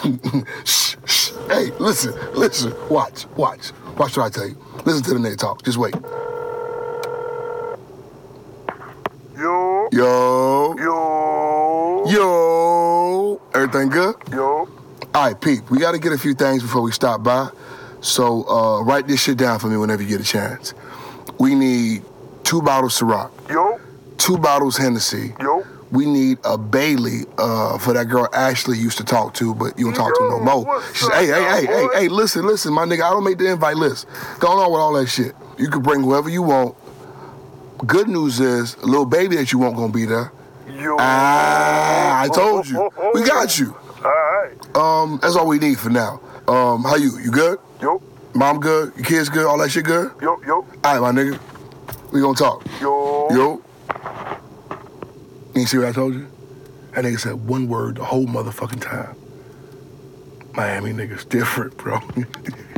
Shh, shh. Hey, listen. Watch. Watch what I tell you. Listen to the nigga talk. Just wait. Yo. Yo. Yo. Yo. Everything good? Yo. All right, Pete, we got to get a few things before we stop by. So write this shit down for me whenever you get a chance. We need 2 bottles Ciroc. Yo. 2 bottles Hennessy. Yo. We need a Bailey for that girl Ashley used to talk to, but you don't talk to no more. She said, hey, listen, my nigga, I don't make the invite list. Going on with all that shit. You can bring whoever you want. Good news is, a little baby that you want gonna be there. Yo. I told you. We got you. All right. That's all we need for now. How you? You good? Yo. Mom good? Your kids good? All that shit good? Yo. All right, my nigga. We gonna talk. Yo. You see what I told you? That nigga said one word the whole motherfucking time. Miami niggas different, bro.